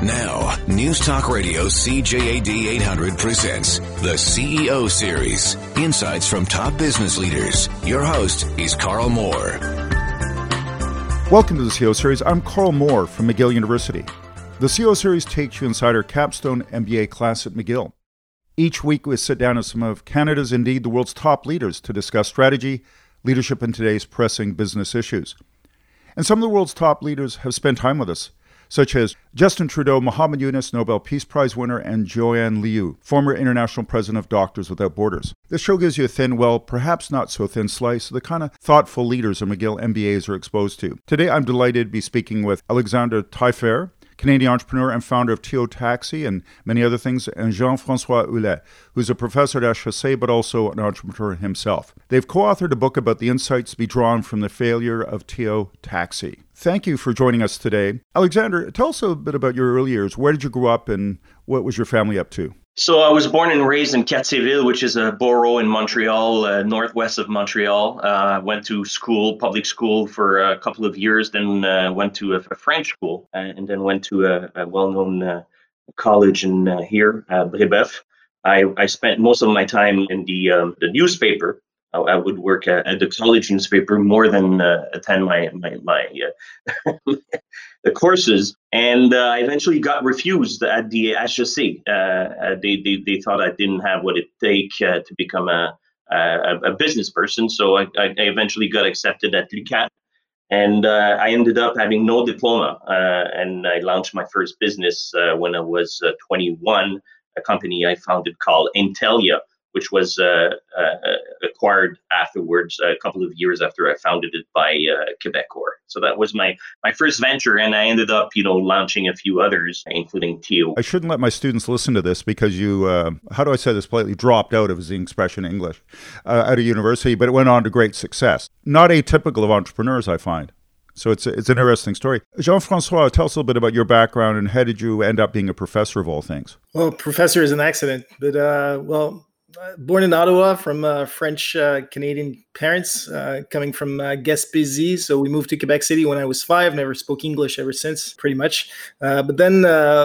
Now, News Talk Radio CJAD 800 presents the CEO Series, Insights from Top Business Leaders. Your host is Carl Moore. Welcome to the CEO Series. I'm Carl Moore from McGill University. The CEO Series takes you inside our capstone MBA class at McGill. Each week we sit down with some of Canada's, indeed the world's top leaders to discuss strategy, leadership, and today's pressing business issues. And some of the world's top leaders have spent time with us, such as Justin Trudeau, Muhammad Yunus, Nobel Peace Prize winner, and Joanne Liu, former international president of Doctors Without Borders. This show gives you a thin, well, perhaps not so thin slice of the kind of thoughtful leaders our McGill MBAs are exposed to. Today, I'm delighted to be speaking with Alexandre Taillefer, Canadian entrepreneur and founder of TO Taxi and many other things, and Jean-François Ouellet, who's a professor at HEC but also an entrepreneur himself. They've co-authored a book about the insights to be drawn from the failure of TO Taxi. Thank you for joining us today. Alexandre, tell us a bit about your early years. Where did you grow up and what was your family up to? So I was born and raised in Cartierville, which is a borough in Montreal, northwest of Montreal. Went to school, public school, for a couple of years, then went to a French school, and then went to a well-known college in here, Brébeuf. I spent most of my time in the newspaper. I would work at the college newspaper more than attend my the courses, and I eventually got refused at the HEC. They thought I didn't have what it takes to become a business person, so I eventually got accepted at LUQAT, and I ended up having no diploma, and I launched my first business when I was 21, a company I founded called Intelia, which was acquired afterwards, a couple of years after I founded it, by Quebecor. So that was my first venture, and I ended up, launching a few others, including TO. I shouldn't let my students listen to this because you, how do I say this politely, dropped out of the expression in English, out of university, but it went on to great success. Not atypical of entrepreneurs, I find. So it's an interesting story. Jean-François, tell us a little bit about your background and how did you end up being a professor of all things? Well, professor is an accident, but born in Ottawa from French Canadian parents, coming from Gaspésie. So we moved to Quebec City when I was 5. Never spoke English ever since, pretty much. But then,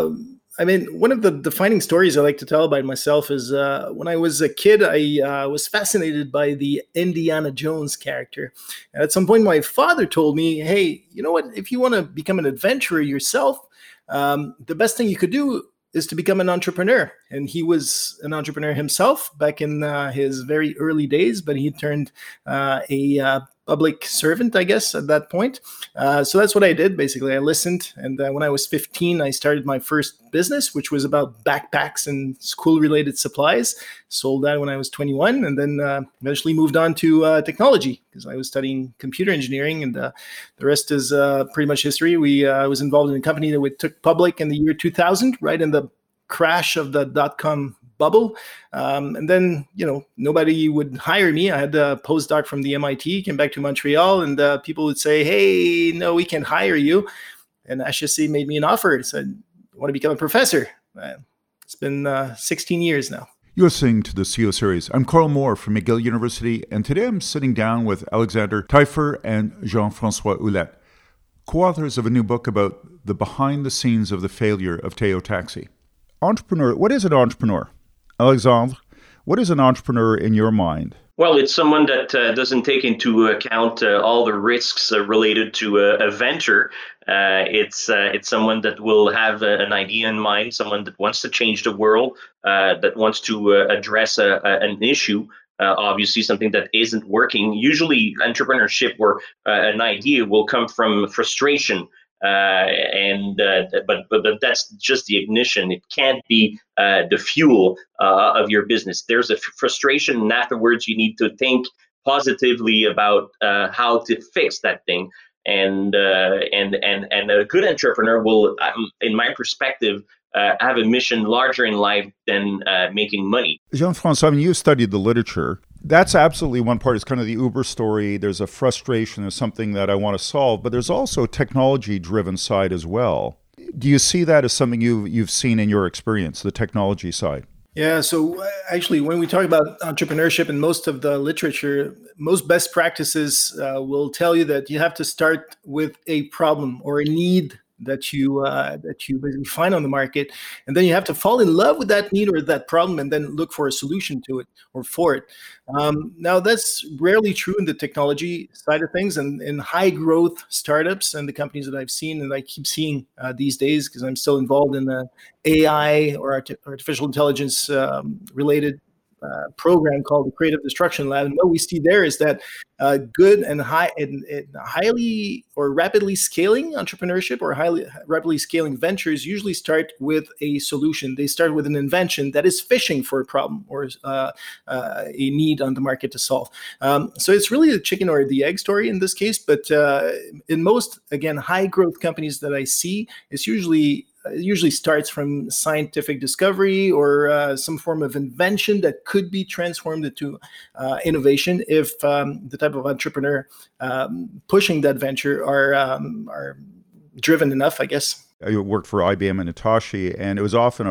one of the defining stories I like to tell about myself is when I was a kid, I was fascinated by the Indiana Jones character. And at some point, my father told me, hey, you know what? If you want to become an adventurer yourself, the best thing you could do is to become an entrepreneur. And he was an entrepreneur himself back in his very early days, but he turned a public servant, I guess, at that point. So that's what I did, basically. I listened, and when I was 15, I started my first business, which was about backpacks and school-related supplies. Sold that when I was 21, and then eventually moved on to technology, because I was studying computer engineering, and the rest is pretty much history. I was involved in a company that we took public in the year 2000, right in the crash of the dot-com bubble. And then, nobody would hire me. I had a postdoc from the MIT, came back to Montreal, and people would say, hey, no, we can't hire you. And HEC made me an offer. It said, I want to become a professor. It's been 16 years now. You're listening to the CEO Series. I'm Carl Moore from McGill University, and today I'm sitting down with Alexandre Taillefer and Jean-François Ouellet, co-authors of a new book about the behind the scenes of the failure of TO Taxi. Entrepreneur, what is an entrepreneur? Alexandre, what is an entrepreneur in your mind? Well, it's someone that doesn't take into account all the risks related to a venture. It's someone that will have an idea in mind, someone that wants to change the world, that wants to address an issue, obviously something that isn't working. Usually entrepreneurship or an idea will come from frustration. But that's just the ignition. It can't be the fuel of your business. There's a frustration, and afterwards you need to think positively about how to fix that thing. And a good entrepreneur will, in my perspective, have a mission larger in life than making money. Jean-François, you studied the literature. That's absolutely one part. It's kind of the Uber story. There's a frustration. There's something that I want to solve, but there's also a technology-driven side as well. Do you see that as something you've seen in your experience, the technology side? Yeah, so actually, when we talk about entrepreneurship in most of the literature, most best practices will tell you that you have to start with a problem or a need that you basically find on the market, and then you have to fall in love with that need or that problem, and then look for a solution to it or for it. Now that's rarely true in the technology side of things, and in high growth startups and the companies that I've seen and I keep seeing these days, because I'm still involved in the AI or artificial intelligence related program called the Creative Destruction Lab. And what we see there is that good and highly or rapidly scaling entrepreneurship or highly rapidly scaling ventures usually start with a solution. They start with an invention that is fishing for a problem or a need on the market to solve. So it's really the chicken or the egg story in this case. But in most, again, high growth companies that I see, it usually starts from scientific discovery or some form of invention that could be transformed into innovation if the type of entrepreneur pushing that venture are driven enough, I guess. I worked for IBM and Hitachi, and it was often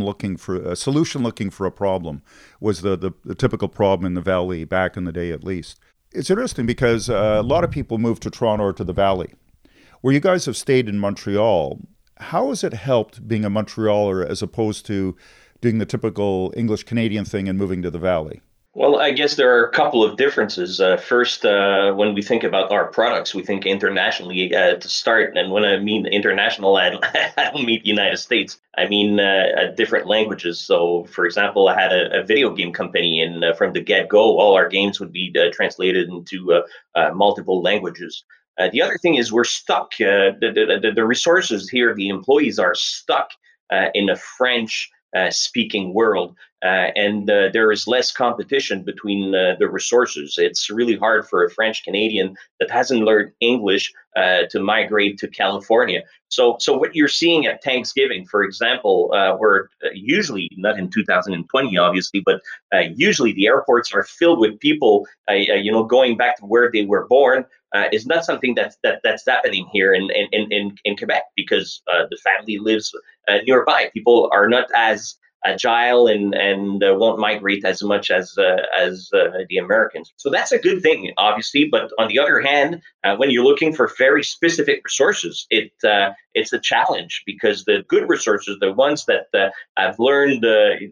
a solution looking for a problem was the typical problem in the Valley back in the day, at least. It's interesting because a lot of people moved to Toronto or to the Valley. Where you guys have stayed in Montreal, how has it helped being a Montrealer as opposed to doing the typical English Canadian thing and moving to the Valley? Well, I guess there are a couple of differences. First, when we think about our products, we think internationally to start. And when I mean international, I don't mean the United States. I mean different languages. So, for example, I had a video game company, and from the get-go, all our games would be translated into multiple languages. The other thing is we're stuck. The resources here, the employees are stuck in a French speaking world, and there is less competition between the resources. It's really hard for a French Canadian that hasn't learned English to migrate to California. So what you're seeing at Thanksgiving, for example, where usually, not in 2020, obviously, but usually the airports are filled with people, going back to where they were born, is not something that's happening here in Quebec, because the family lives nearby. People are not as agile and won't migrate as much as the Americans. So that's a good thing, obviously. But on the other hand, when you're looking for very specific resources, it's a challenge, because the good resources, the ones that have learned the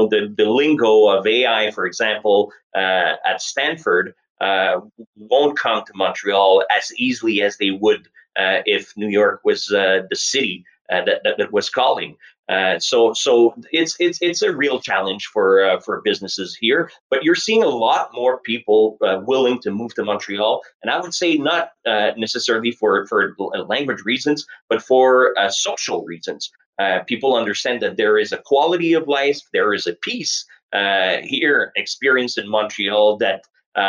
lingo of AI, for example, at Stanford, won't come to Montreal as easily as they would if New York was the city that was calling. So it's a real challenge for businesses here. But you're seeing a lot more people willing to move to Montreal, and I would say not necessarily for language reasons, but for social reasons. People understand that there is a quality of life, there is a peace here experienced in Montreal that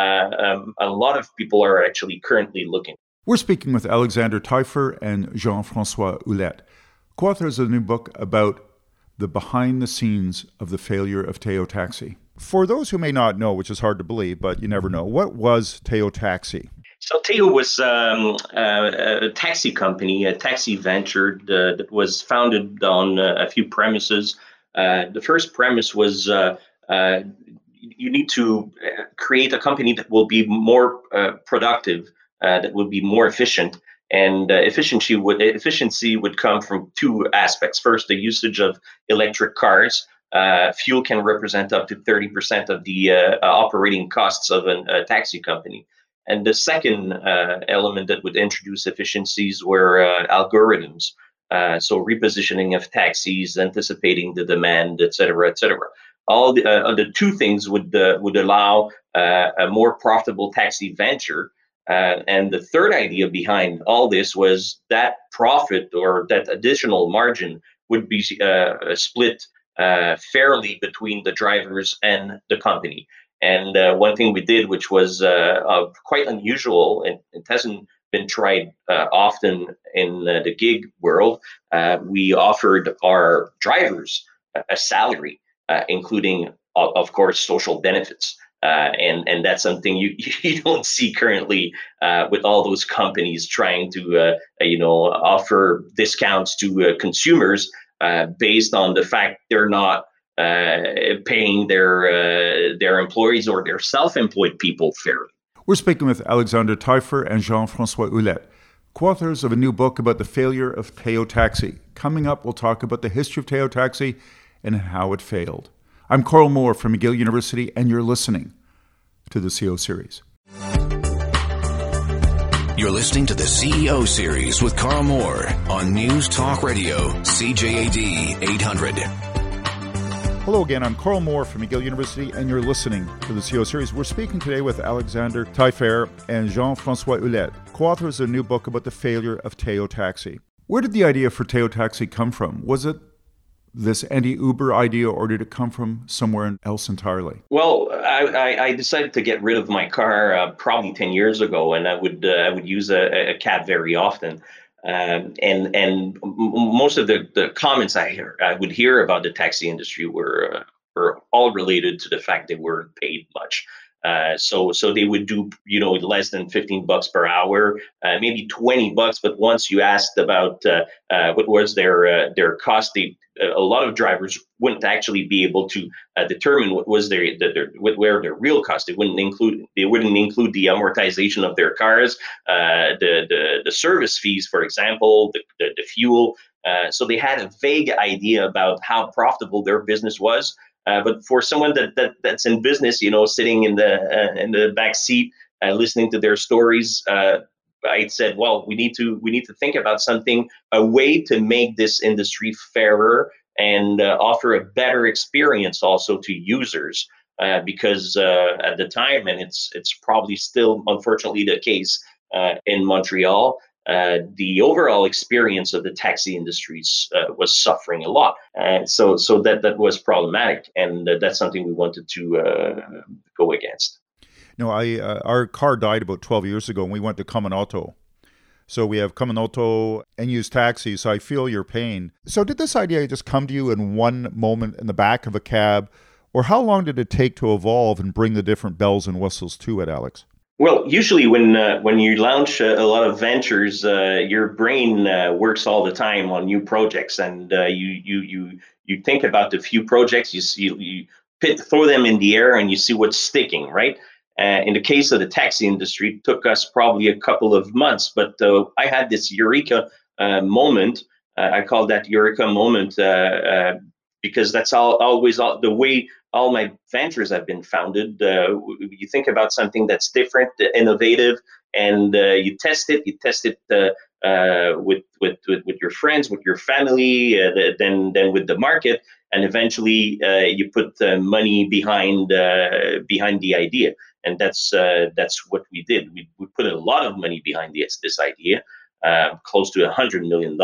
a lot of people are actually currently looking. We're speaking with Alexander Taillefer and Jean-François Ouellette, co-authors of a new book about the behind the scenes of the failure of Teo Taxi. For those who may not know, which is hard to believe, but you never know, what was Teo Taxi? So Teo was a taxi company, a taxi venture that was founded on a few premises. The first premise was you need to create a company that will be more productive, that will be more efficient. And efficiency would come from two aspects. First, the usage of electric cars. Fuel can represent up to 30% of the operating costs of a taxi company. And the second element that would introduce efficiencies were algorithms. So repositioning of taxis, anticipating the demand, et cetera, et cetera. All the two things would allow a more profitable taxi venture. And the third idea behind all this was that profit or that additional margin would be split fairly between the drivers and the company. And one thing we did, which was quite unusual, and it hasn't been tried often in the gig world, we offered our drivers a salary, including, of course, social benefits. And that's something you don't see currently with all those companies trying to offer discounts to consumers based on the fact they're not paying their employees or their self-employed people fairly. We're speaking with Alexander Taillefer and Jean-François Ouellette, co-authors of a new book about the failure of Teo Taxi. Coming up, we'll talk about the history of Teo Taxi and how it failed. I'm Carl Moore from McGill University, and you're listening to the CEO Series. You're listening to the CEO Series with Carl Moore on News Talk Radio, CJAD 800. Hello again, I'm Carl Moore from McGill University, and you're listening to the CEO Series. We're speaking today with Alexander Taillefer and Jean-François Hulette, co-authors of a new book about the failure of Teo Taxi. Where did the idea for Teo Taxi come from? Was it this anti-Uber idea, or did it come from somewhere else entirely? Well, I decided to get rid of my car probably 10 years ago, and I would use a cab very often. And most of the comments I would hear about the taxi industry were all related to the fact they weren't paid much. So they would do, less than $15 per hour, maybe $20. But once you asked about what was their cost, a lot of drivers wouldn't actually be able to determine what was where their real cost. They wouldn't include the amortization of their cars, the service fees, for example, the fuel. So they had a vague idea about how profitable their business was. But for someone that's in business, sitting in the back seat, listening to their stories, I said, well, we need to think about something, a way to make this industry fairer and offer a better experience also to users, because at the time, and it's probably still unfortunately the case in Montreal, the overall experience of the taxi industries was suffering a lot. So that was problematic, and that's something we wanted to go against. No, our car died about 12 years ago, and we went to Common Auto. So we have Common Auto and use taxis, so I feel your pain. So did this idea just come to you in one moment in the back of a cab, or how long did it take to evolve and bring the different bells and whistles to it, Alex? Well, usually when you launch a lot of ventures, your brain works all the time on new projects, and you think about the few projects, you throw them in the air and you see what's sticking, right? In the case of the taxi industry, it took us probably a couple of months, but I had this eureka moment. I call that eureka moment because that's always the way all my ventures have been founded. You think about something that's different, innovative, and you test it. You test it with your friends, with your family, then with the market, and eventually you put money behind the idea. And that's what we did. We put a lot of money behind this idea, close to $100 million.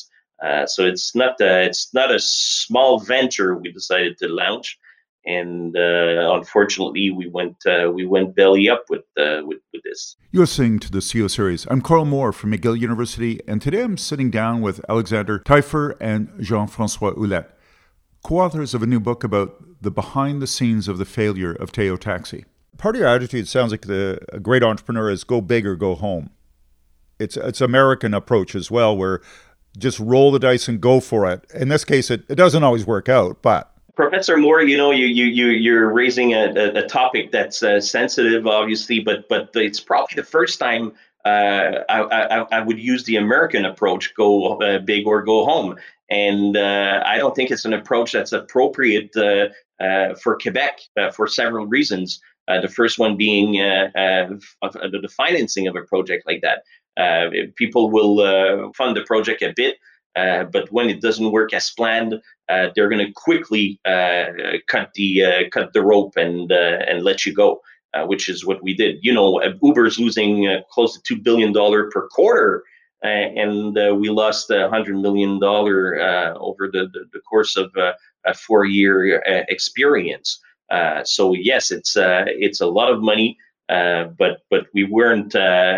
So it's not a small venture we decided to launch, and unfortunately we went belly up with this. You're listening to the CEO Series. I'm Carl Moore from McGill University, and today I'm sitting down with Alexander Taillefer and Jean-François Hulette, co-authors of a new book about the behind the scenes of the failure of Teo Taxi. Part of your attitude sounds like a great entrepreneur is go big or go home. It's American approach as well, where just roll the dice and go for it. In this case, it doesn't always work out, but. Professor Moore, you're raising a topic that's sensitive, obviously, but it's probably the first time I would use the American approach, go big or go home. And I don't think it's an approach that's appropriate for Quebec for several reasons. The first one being the financing of a project like that. People will fund the project a bit, but when it doesn't work as planned, they're going to quickly cut the rope and let you go, which is what we did. Uber's losing close to $2 billion per quarter, and we lost $100 million over the course of a 4-year experience. So yes, it's a lot of money, but we weren't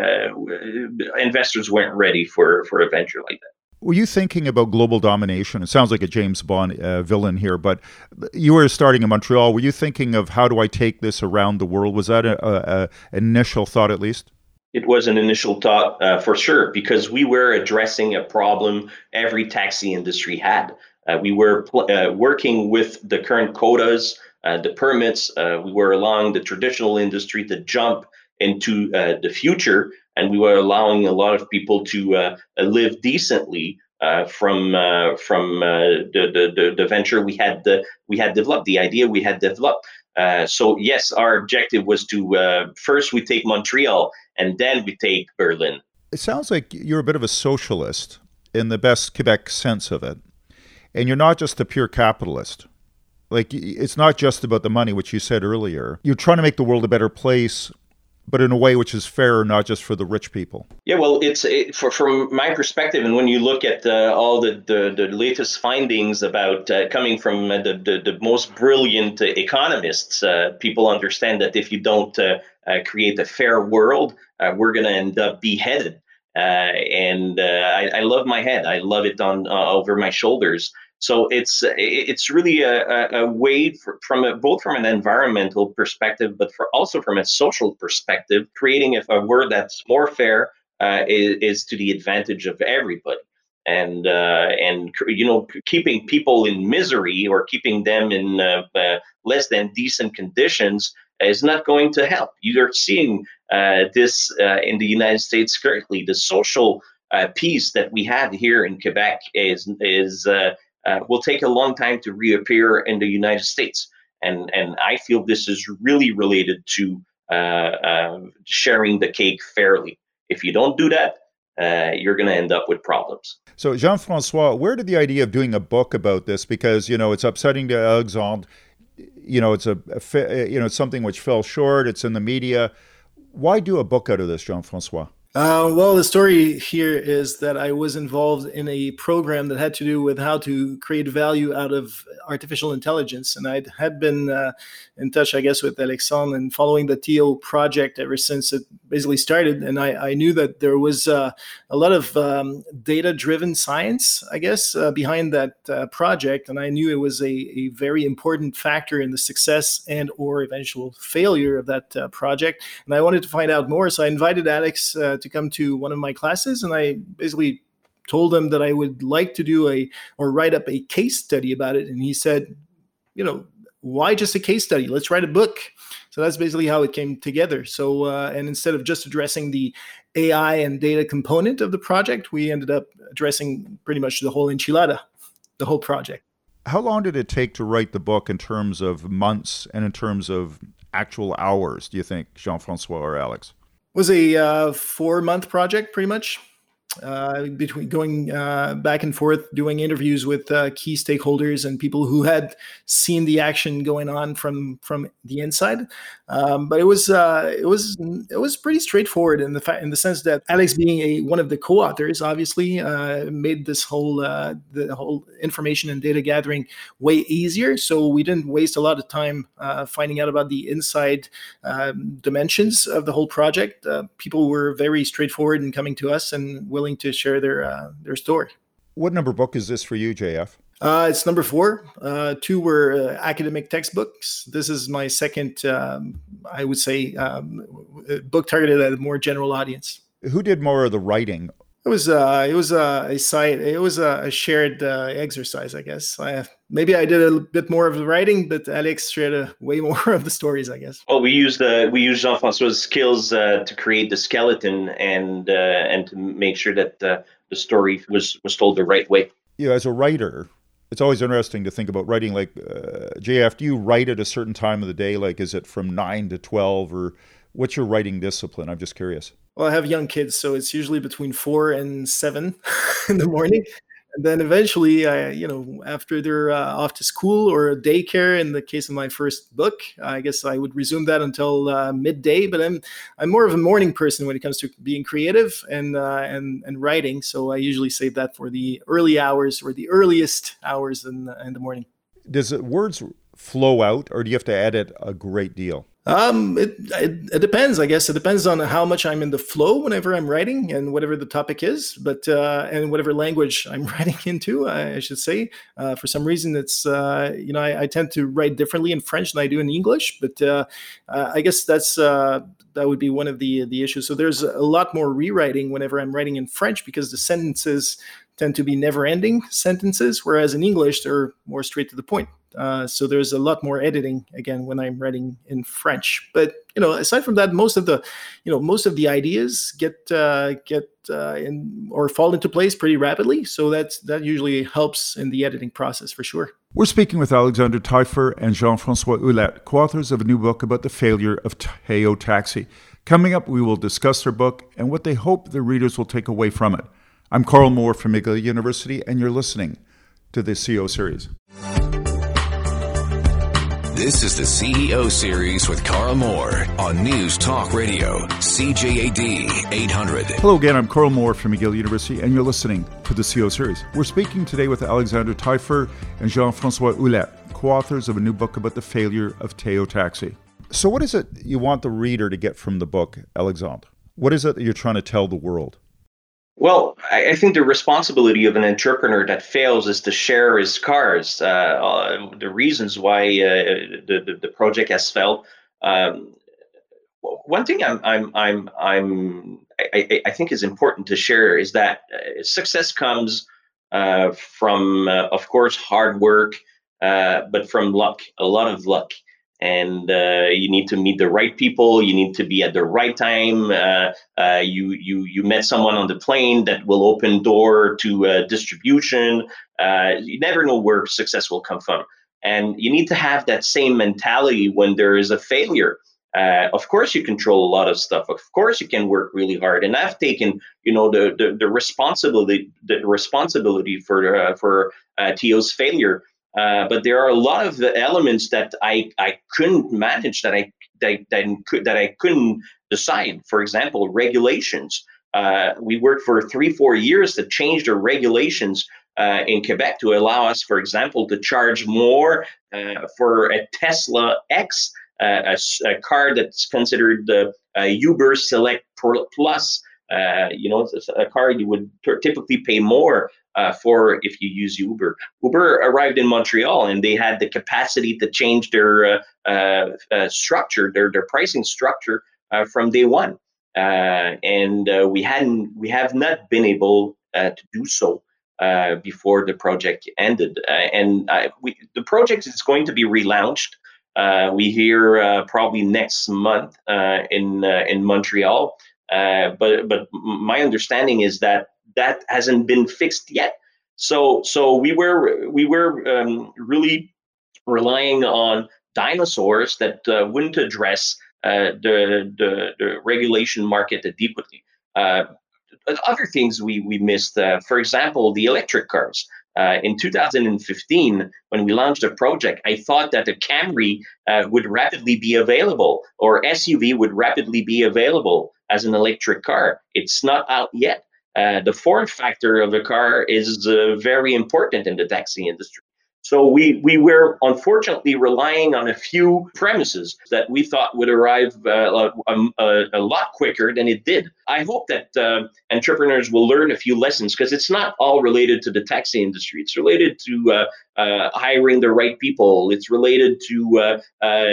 investors weren't ready for a venture like that. Were you thinking about global domination? It sounds like a James Bond villain here, but you were starting in Montreal. Were you thinking of how do I take this around the world? Was that an initial thought at least? It was an initial thought for sure, because we were addressing a problem every taxi industry had. We were working with the current quotas, the permits. We were allowing the traditional industry to jump into the future and we were allowing a lot of people to live decently from the venture we had developed, the idea we had developed. So yes, our objective was to first we take Montreal and then we take Berlin. It sounds like you're a bit of a socialist in the best Quebec sense of it. And you're not just a pure capitalist. Like, it's not just about the money, which you said earlier. You're trying to make the world a better place, but in a way which is fairer, not just for the rich people. Yeah, well, from my perspective, and when you look at all the latest findings about coming from the most brilliant economists, people understand that if you don't create a fair world, we're going to end up beheaded. I love my head. I love it on over my shoulders. So it's really a way both from an environmental perspective, but also from a social perspective, creating a world that's more fair is to the advantage of everybody. And keeping people in misery or keeping them in less than decent conditions is not going to help. You're seeing this in the United States currently. The social peace that we have here in Quebec will take a long time to reappear in the United States. And I feel this is really related to sharing the cake fairly. If you don't do that, you're going to end up with problems. So Jean-François, where did the idea of doing a book about this? Because, it's upsetting to Alexandre. It's something which fell short. It's in the media. Why do a book out of this, Jean-François? Well, the story here is that I was involved in a program that had to do with how to create value out of artificial intelligence. And I had been in touch, I guess, with Alexandre and following the TO project ever since it basically started. And I knew that there was a lot of data-driven science, I guess, behind that project. And I knew it was a very important factor in the success and or eventual failure of that project. And I wanted to find out more. So I invited Alex to come to one of my classes, and I basically told him that I would like to do write up a case study about it. And he said, why just a case study? Let's write a book. So that's basically how it came together. So, and instead of just addressing the AI and data component of the project, we ended up addressing pretty much the whole enchilada, the whole project. How long did it take to write the book in terms of months and in terms of actual hours, do you think, Jean-François or Alex? Was a 4-month project, pretty much, between going back and forth, doing interviews with key stakeholders and people who had seen the action going on from the inside. But it was pretty straightforward in the sense that Alex, being one of the co-authors, obviously made this the whole information and data gathering way easier. So we didn't waste a lot of time finding out about the inside dimensions of the whole project. People were very straightforward in coming to us and willing to share their story. What number book is this for you, JF? It's number 4. 2 were academic textbooks. This is my second, I would say, book targeted at a more general audience. Who did more of the writing? It was a shared exercise, I guess. Maybe I did a bit more of the writing, but Alex shared way more of the stories, I guess. Well, we used Jean-François' skills to create the skeleton and to make sure that the story was told the right way. As a writer, it's always interesting to think about writing. Like, JF, do you write at a certain time of the day? Like, is it from 9 to 12, or what's your writing discipline? I'm just curious. Well, I have young kids, so it's usually between 4 and 7 in the morning. And then eventually, after they're off to school or daycare, in the case of my first book, I guess I would resume that until midday. But I'm more of a morning person when it comes to being creative and writing. So I usually save that for the early hours or the earliest hours in the morning. Does words flow out, or do you have to edit a great deal? It depends, I guess. It depends on how much I'm in the flow whenever I'm writing and whatever the topic is, but and whatever language I'm writing into, I should say. For some reason, it's I tend to write differently in French than I do in English, but I guess that would be one of the issues. So there's a lot more rewriting whenever I'm writing in French because the sentences tend to be never-ending sentences, whereas in English, they're more straight to the point. So there's a lot more editing again when I'm writing in French. But aside from that, most of the ideas get in or fall into place pretty rapidly. So that usually helps in the editing process for sure. We're speaking with Alexander Taillefer and Jean-François Ouellette, co-authors of a new book about the failure of Teo Taxi. Coming up, we will discuss their book and what they hope the readers will take away from it. I'm Carl Moore from McGill University, and you're listening to the CEO Series. This is the CEO Series with Carl Moore on News Talk Radio, CJAD 800. Hello again, I'm Carl Moore from McGill University, and you're listening to the CEO Series. We're speaking today with Alexander Taillefer and Jean-François Ouellette, co-authors of a new book about the failure of Teo Taxi. So what is it you want the reader to get from the book, Alexandre? What is it that you're trying to tell the world? Well, I think the responsibility of an entrepreneur that fails is to share his scars, the reasons why the project has failed. One thing I think is important to share is that success comes from, of course, hard work, but from luck, a lot of luck. And you need to meet the right people. You need to be at the right time. You met someone on the plane that will open door to distribution. You never know where success will come from. And you need to have that same mentality when there is a failure. Of course, you control a lot of stuff. Of course, you can work really hard. And I've taken, the responsibility for Teo's failure. But there are a lot of elements that I couldn't manage, that I couldn't decide. For example, regulations. We worked for 3-4 years to change the regulations in Quebec to allow us, for example, to charge more for a Tesla X, a car that's considered the Uber Select Plus. It's a car you would typically pay more for if you use Uber. Uber arrived in Montreal and they had the capacity to change their structure, their pricing structure from day one. And we have not been able to do so before the project ended. The project is going to be relaunched. We hear probably next month in Montreal. But my understanding is that hasn't been fixed yet. So we were really relying on dinosaurs that wouldn't address the regulation market adequately. Other things we missed, for example, the electric cars. In 2015, when we launched the project, I thought that the Camry would rapidly be available, or SUV would rapidly be available as an electric car. It's not out yet. The form factor of the car is very important in the taxi industry. So we were unfortunately relying on a few premises that we thought would arrive a lot quicker than it did. I hope that entrepreneurs will learn a few lessons, because it's not all related to the taxi industry. It's related to hiring the right people. It's related to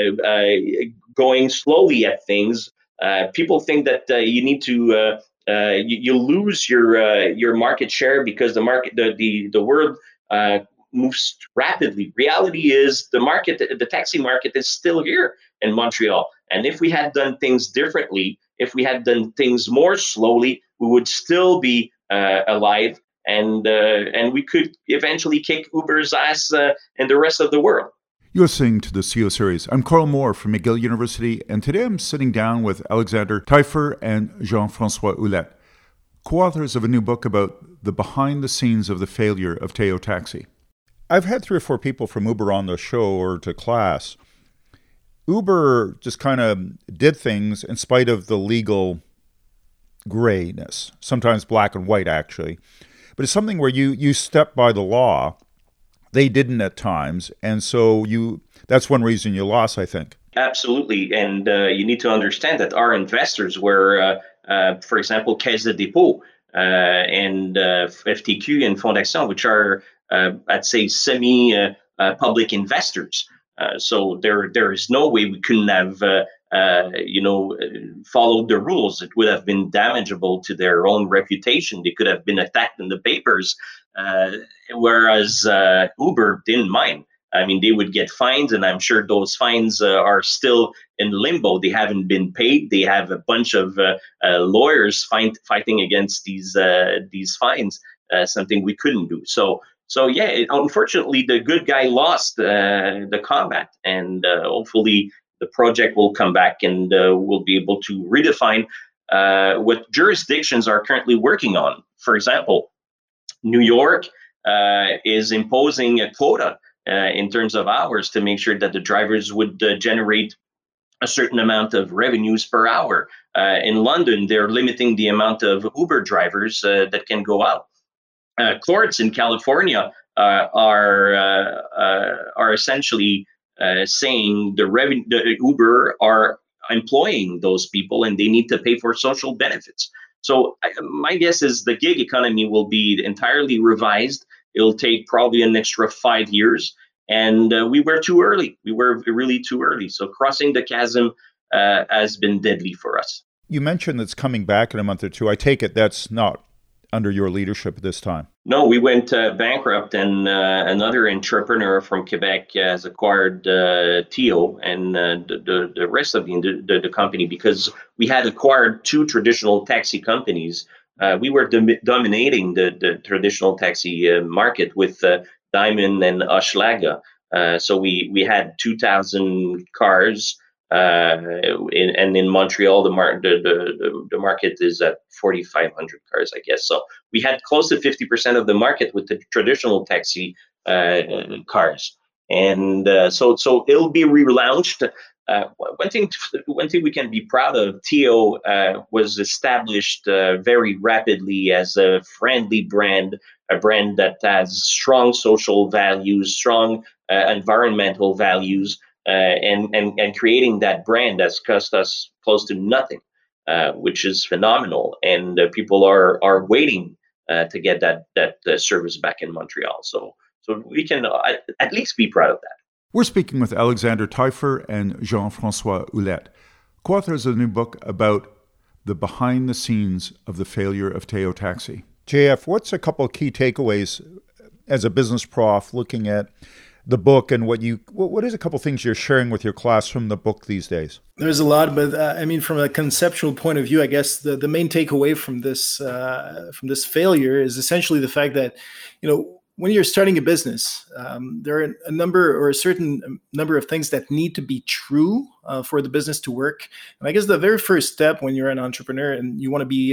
going slowly at things. People think that you need to you lose your market share because the world moves rapidly. Reality is the taxi market is still here in Montreal. And if we had done things differently, if we had done things more slowly, we would still be alive, and we could eventually kick Uber's ass in the rest of the world. You're listening to the CEO Series. I'm Carl Moore from McGill University, and today I'm sitting down with Alexander Taillefer and Jean-François Ouellette, co-authors of a new book about the behind the scenes of the failure of Teo Taxi. I've had 3 or 4 people from Uber on the show or to class. Uber just kind of did things in spite of the legal grayness, sometimes black and white actually. But it's something where you step by the law. They didn't at times, and so that's one reason you lost, I think. Absolutely, and you need to understand that our investors were, for example, Caisse de dépôt and FTQ and Fonds d'Action, which are, I'd say, semi-public investors. So there is no way we couldn't have followed the rules. It would have been damageable to their own reputation. They could have been attacked in the papers, whereas Uber didn't mind. I mean, they would get fines, and I'm sure those fines are still in limbo. They haven't been paid. They have a bunch of lawyers fighting against these fines, something we couldn't do. So yeah, unfortunately, the good guy lost the combat, and hopefully the project will come back and we'll be able to redefine what jurisdictions are currently working on. For example, New York is imposing a quota in terms of hours to make sure that the drivers would generate a certain amount of revenues per hour. In London, they're limiting the amount of Uber drivers that can go out. Courts in California are essentially saying the Uber are employing those people and they need to pay for social benefits. So my guess is the gig economy will be entirely revised. It'll take probably an extra 5 years. And we were too early. We were really too early. So crossing the chasm has been deadly for us. You mentioned it's coming back in a month or two. I take it that's not under your leadership at this time. No, we went bankrupt, and another entrepreneur from Quebec has acquired TIO and the rest of the company, because we had acquired two traditional taxi companies. We were dominating the traditional taxi market with Diamond and Hochelaga. So we had 2,000 cars. And in Montreal, the market is at 4,500 cars, I guess. So we had close to 50% of the market with the traditional taxi cars, and so it'll be relaunched. One thing we can be proud of: TIO was established very rapidly as a friendly brand, a brand that has strong social values, strong environmental values. And creating that brand has cost us close to nothing, which is phenomenal. And people are waiting to get that service back in Montreal. So we can at least be proud of that. We're speaking with Alexander Taillefer and Jean-François Ouellette, co-authors of a new book about the behind the scenes of the failure of TIO Taxi. JF, what's a couple of key takeaways as a business prof looking at the book, and what is a couple of things you're sharing with your class from the book these days? There's a lot, but I mean, from a conceptual point of view, I guess the main takeaway from this failure is essentially the fact that, when you're starting a business, there are a certain number of things that need to be true for the business to work. And I guess the very first step when you're an entrepreneur and you want to be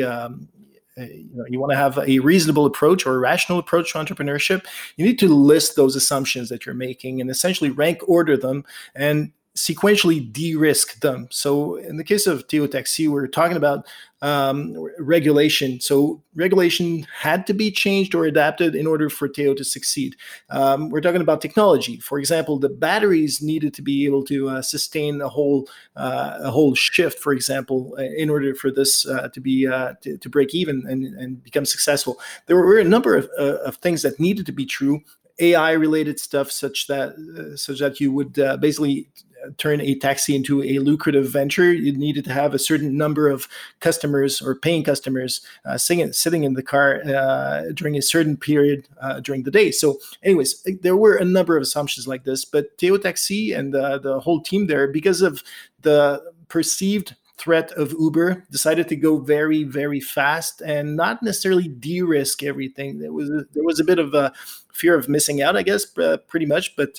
you want to have a reasonable approach or a rational approach to entrepreneurship, you need to list those assumptions that you're making and essentially rank order them and sequentially de-risk them. So in the case of TIO Taxi, we're talking about regulation. So regulation had to be changed or adapted in order for TIO to succeed. We're talking about technology. For example, the batteries needed to be able to sustain a whole shift, for example, in order for this to break even and become successful. There were a number of things that needed to be true. AI-related stuff, such that you would basically turn a taxi into a lucrative venture. You needed to have a certain number of customers or paying customers sitting in the car during a certain period during the day. So anyways, there were a number of assumptions like this, but TIO Taxi and the whole team there, because of the perceived threat of Uber, decided to go very, very fast and not necessarily de-risk everything. There was a bit of a fear of missing out, I guess, pretty much. But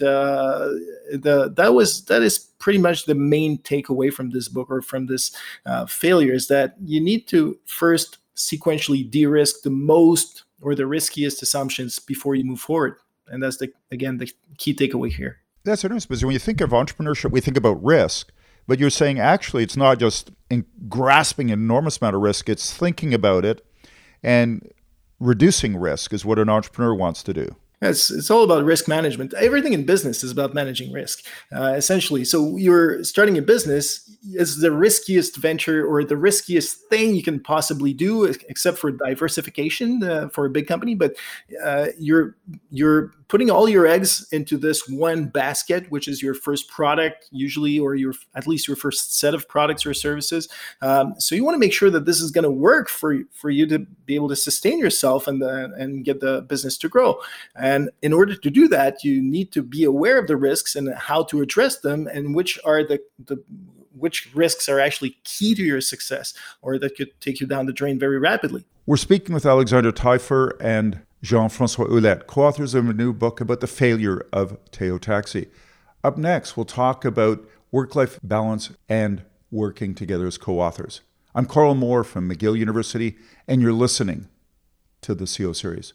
that is pretty much the main takeaway from this book, or from this failure, is that you need to first sequentially de-risk the most or the riskiest assumptions before you move forward. And that's the key takeaway here. That's interesting, because when you think of entrepreneurship, we think about risk. But you're saying actually it's not just grasping an enormous amount of risk, it's thinking about it, and reducing risk is what an entrepreneur wants to do. It's all about risk management. Everything in business is about managing risk, essentially. So you're starting a business is the riskiest venture or the riskiest thing you can possibly do, except for diversification for a big company. But you're putting all your eggs into this one basket, which is your first product, usually, or at least your first set of products or services. So you want to make sure that this is going to work for you to be able to sustain yourself and get the business to grow. And in order to do that, you need to be aware of the risks and how to address them, and which are which risks are actually key to your success or that could take you down the drain very rapidly. We're speaking with Alexander Taillefer and Jean-François Ouellette, co-authors of a new book about the failure of Théo Taxi. Up next, we'll talk about work-life balance and working together as co-authors. I'm Carl Moore from McGill University, and you're listening to the CEO Series.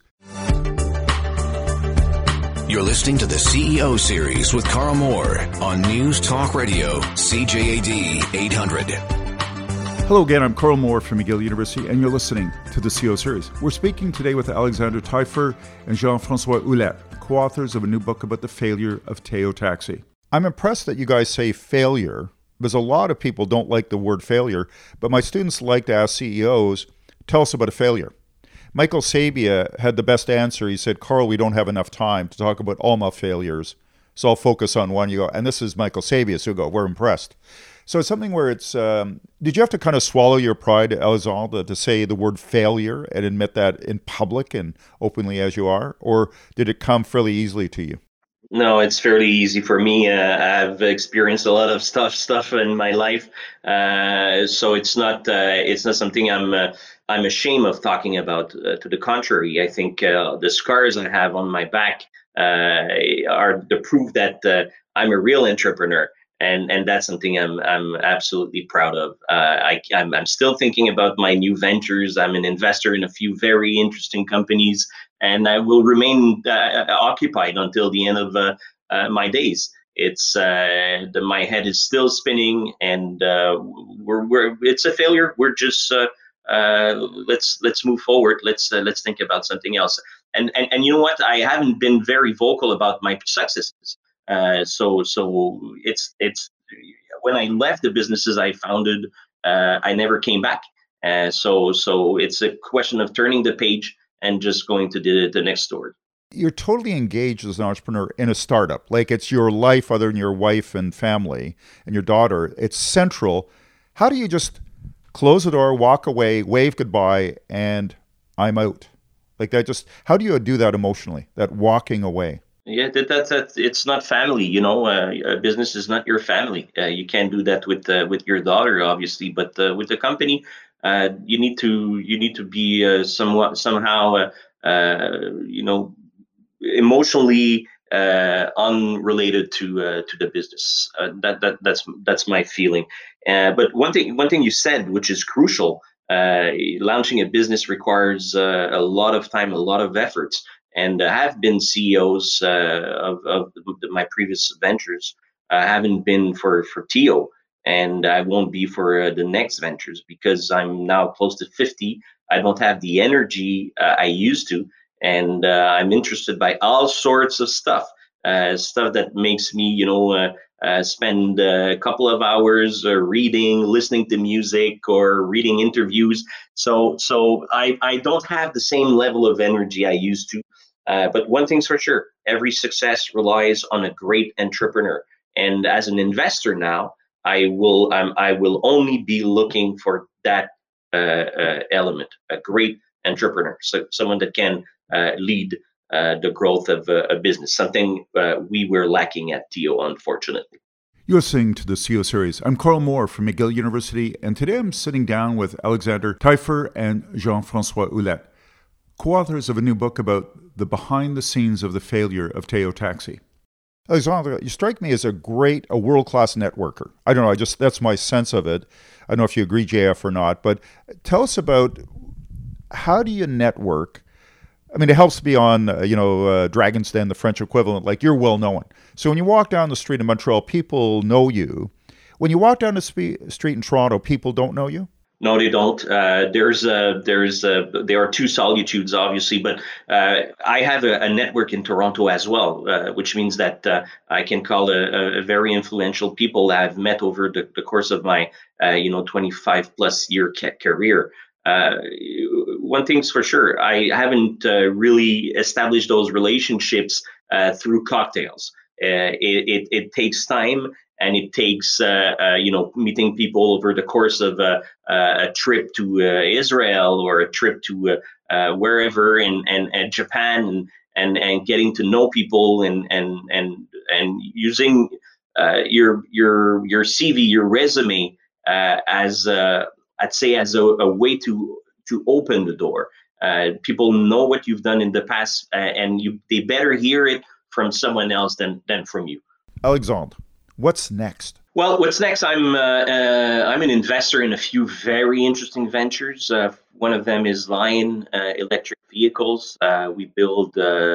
You're listening to the CEO Series with Carl Moore on News Talk Radio, CJAD 800. Hello again, I'm Carl Moore from McGill University, and you're listening to the CEO Series. We're speaking today with Alexander Taillefer and Jean-François Ouellette, co-authors of a new book about the failure of Théo Taxi. I'm impressed that you guys say failure, because a lot of people don't like the word failure, but my students like to ask CEOs, tell us about a failure. Michael Sabia had the best answer. He said, Carl, we don't have enough time to talk about all my failures, so I'll focus on one. You go, and this is Michael Sabia, so you go, we're impressed. So it's something where it's, did you have to kind of swallow your pride, Alexandre, to say the word failure and admit that in public and openly as you are? Or did it come fairly easily to you? No, it's fairly easy for me. I've experienced a lot of stuff in my life, so it's not something I'm ashamed of talking about. To the contrary, I think the scars I have on my back are the proof that I'm a real entrepreneur, and that's something I'm absolutely proud of. I'm still thinking about my new ventures. I'm an investor in a few very interesting companies, and I will remain occupied until the end of my days. It's my head is still spinning, and it's a failure. We're just let's move forward. Let's think about something else. And you know what? I haven't been very vocal about my successes. So it's when I left the businesses I founded, I never came back. So it's a question of turning the page and just going to the next story. You're totally engaged as an entrepreneur in a startup. Like it's your life other than your wife and family and your daughter. It's central. How do you just close the door, walk away, wave goodbye, and I'm out? Like that just, how do you do that emotionally, that walking away? Yeah, that's it's not family, you know. A business is not your family. You can't do that with your daughter, obviously, but with the company, you need to be somehow emotionally unrelated to the business. That's my feeling. But one thing you said, which is crucial, launching a business requires a lot of time, a lot of effort. And I have been CEOs of my previous ventures. I haven't been for Théo, and I won't be for the next ventures because I'm now close to 50. I don't have the energy I used to, and I'm interested by all sorts of stuff that makes me, spend a couple of hours reading, listening to music, or reading interviews. So I don't have the same level of energy I used to. But one thing's for sure, every success relies on a great entrepreneur. And as an investor now, I will only be looking for that element, a great entrepreneur, so someone that can lead the growth of a business, something we were lacking at Théo, unfortunately. You're listening to the CEO Series. I'm Carl Moore from McGill University, and today I'm sitting down with Alexander Taillefer and Jean-François Ouellette, co-authors of a new book about the behind the scenes of the failure of Théo Taxi. Alexandre, you strike me as a world-class networker. I don't know, that's my sense of it. I don't know if you agree, JF, or not, but tell us about how do you network? I mean, it helps to be on, Dragon's Den, the French equivalent, like you're well known. So when you walk down the street in Montreal, people know you. When you walk down the street in Toronto, people don't know you? No, they don't. There are two solitudes, obviously, but I have a network in Toronto as well, which means that I can call a very influential people that I've met over the course of my 25 plus year career. Uh, One thing's for sure, I haven't really established those relationships through cocktails. It takes time, and it takes meeting people over the course of a trip to Israel or a trip to wherever and Japan, and getting to know people, and using your CV, your resume, as I'd say as a way to open the door. People know what you've done in the past, and they better hear it from someone else than from you. Alexandre, what's next? Well, what's next? I'm an investor in a few very interesting ventures. One of them is Lion Electric Vehicles. We build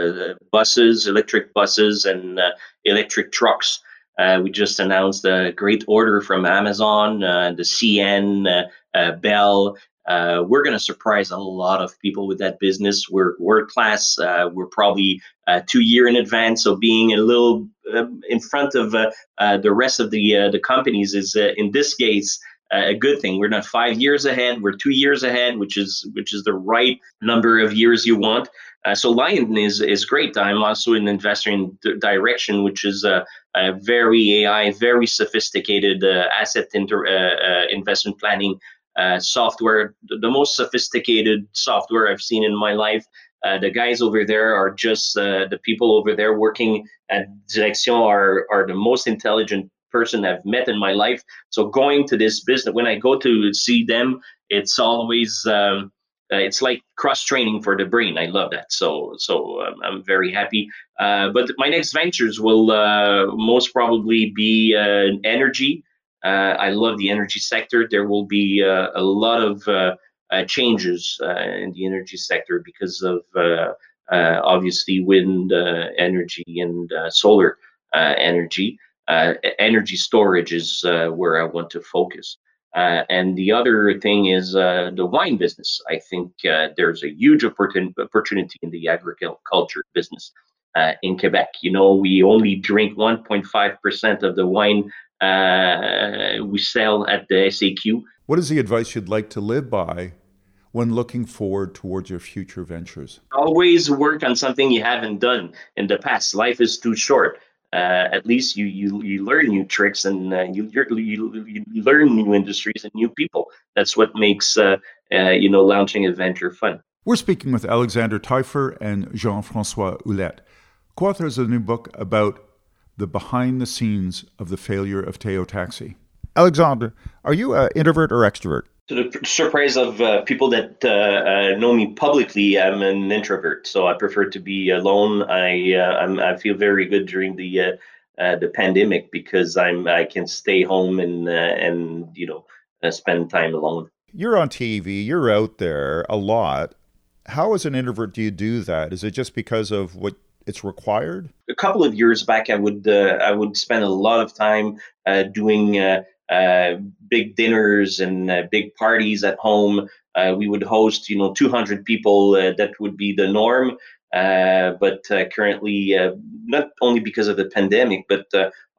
electric buses, and electric trucks. We just announced a great order from Amazon, the CN, Bell. We're going to surprise a lot of people with that business. We're world class. We're probably 2 years in advance, so being a little in front of the rest of the companies is in this case a good thing. We're not 5 years ahead; we're 2 years ahead, which is the right number of years you want. So Lion is great. I'm also an investor in Direction, which is a very AI, very sophisticated asset investment planning software, the most sophisticated software I've seen in my life. The guys over there are just the people over there working at Direction are the most intelligent person I've met in my life. So going to this business, when I go to see them, it's always it's like cross training for the brain. I love that. So I'm very happy. But my next ventures will most probably be energy. I love the energy sector. There will be a lot of changes in the energy sector because of obviously wind energy and solar energy. Energy storage is where I want to focus. And the other thing is the wine business. I think there's a huge opportunity in the agriculture business in Quebec. We only drink 1.5% of the wine we sell at the SAQ. What is the advice you'd like to live by when looking forward towards your future ventures? Always work on something you haven't done in the past. Life is too short. At least you learn new tricks, and you learn new industries and new people. That's what makes launching a venture fun. We're speaking with Alexandre Taillefer and Jean-François Ouellette, co-authors of a new book about the behind the scenes of the failure of Théo Taxi. Alexandre, are you an introvert or extrovert? To the surprise of people that know me publicly, I'm an introvert, so I prefer to be alone. I feel very good during the pandemic because I can stay home and spend time alone. You're on TV. You're out there a lot. How, as an introvert, do you do that? Is it just because of what it's required? A couple of years back, I would spend a lot of time doing big dinners and big parties at home. We would host 200 people. That would be the norm. But currently, not only because of the pandemic, but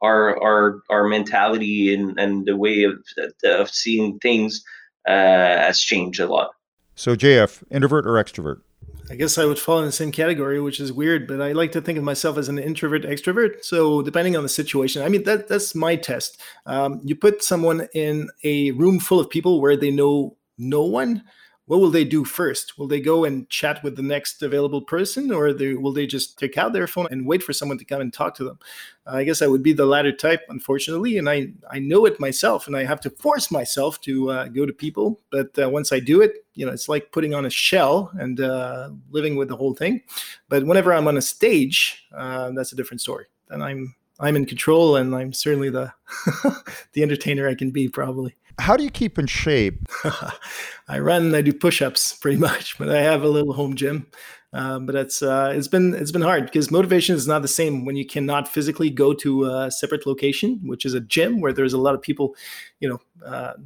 our mentality and the way of seeing things has changed a lot. So JF, introvert or extrovert? I guess I would fall in the same category, which is weird, but I like to think of myself as an introvert extrovert. So depending on the situation, I mean, that's my test. You put someone in a room full of people where they know no one. What will they do first? Will they go and chat with the next available person, or will they just take out their phone and wait for someone to come and talk to them? I guess I would be the latter type, unfortunately, and I know it myself, and I have to force myself to go to people. But once I do it, it's like putting on a shell and living with the whole thing. But whenever I'm on a stage, that's a different story. And I'm in control, and I'm certainly the the entertainer I can be, probably. How do you keep in shape? I run and I do push-ups pretty much, but I have a little home gym. But it's been hard because motivation is not the same when you cannot physically go to a separate location, which is a gym where there's a lot of people,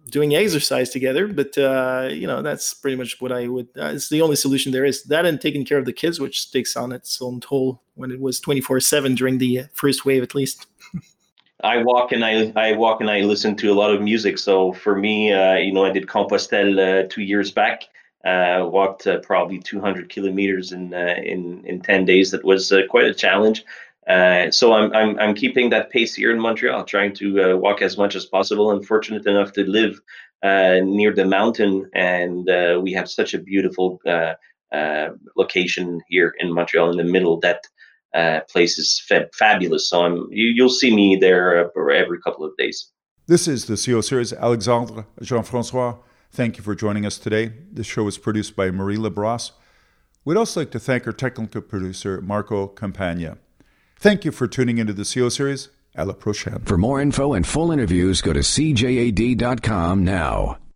doing exercise together. But, that's pretty much what I would, it's the only solution there is. That and taking care of the kids, which takes on its own toll when it was 24/7 during the first wave, at least. I walk and I listen to a lot of music. So for me, I did Compostelle 2 years back. Walked probably 200 kilometers in 10 days. That was quite a challenge. So I'm keeping that pace here in Montreal, trying to walk as much as possible. I'm fortunate enough to live near the mountain, and we have such a beautiful location here in Montreal in the middle. That place is fabulous. So you'll see me there every couple of days. This is the CO Series. Alexandre, Jean-François, thank you for joining us today. This show was produced by Marie Labrosse. We'd also like to thank our technical producer, Marco Campagna. Thank you for tuning into the CO Series. À la prochaine. For more info and full interviews, go to CJAD.com now.